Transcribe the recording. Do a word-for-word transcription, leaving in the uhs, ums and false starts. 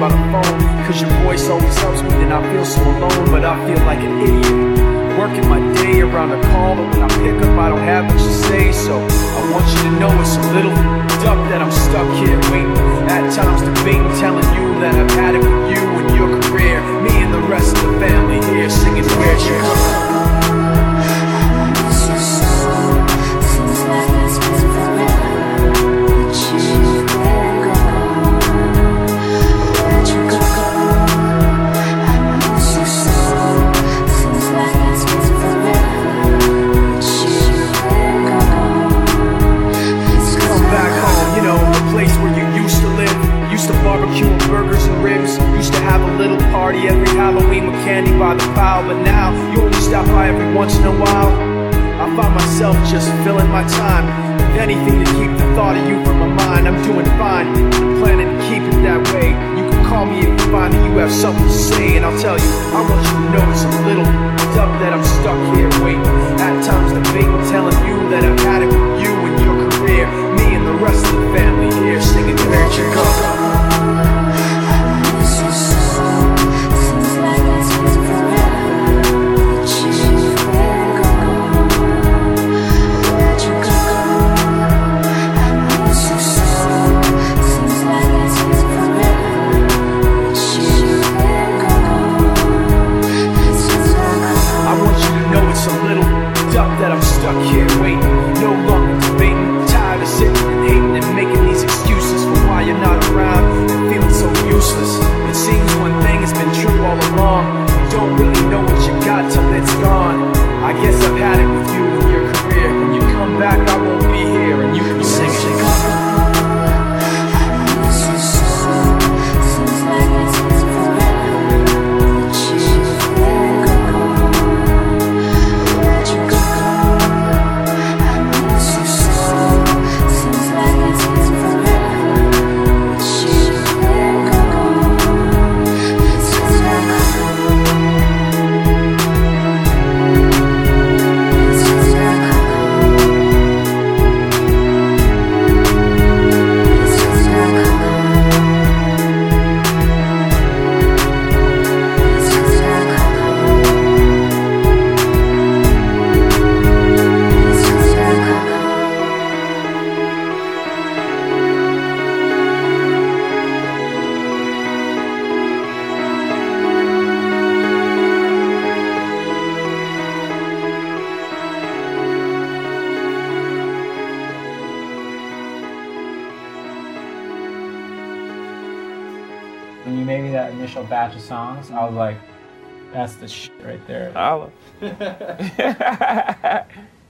by the phone, cause your voice always helps me and I feel so alone. But I feel like an idiot, working my day around a call, but when I pick up I don't have much to say. So I want you to know it's a little up that I'm stuck here waiting, at times debating, telling you that I've had it with you and your career. Me and the rest of the family here singing Where'd You Go? Barbecue and burgers and ribs. Used to have a little party every Halloween with candy by the pile. But now you only stop by every once in a while. I find myself just filling my time with anything to keep the thought of you from my mind. I'm doing fine, I'm planning to keep it that way. You can call me if you find that you have something to say, and I'll tell you, I want you to know it's a little up that I'm stuck here waiting, at times debating, telling you that I've had it with you and your career. Me and the rest of the family here singing Where'd You Go? That I'm stuck here waiting, no longer debating, tired of sitting and hating and making these excuses for why you're not around and feeling so useless. It seems one thing has been true all along, you don't really know what you got till it's gone. I guess I've had it with you and your career. When you come back I won't be here and you can be singing. When you made me that initial batch of songs, I was like, that's the shit right there. Holla.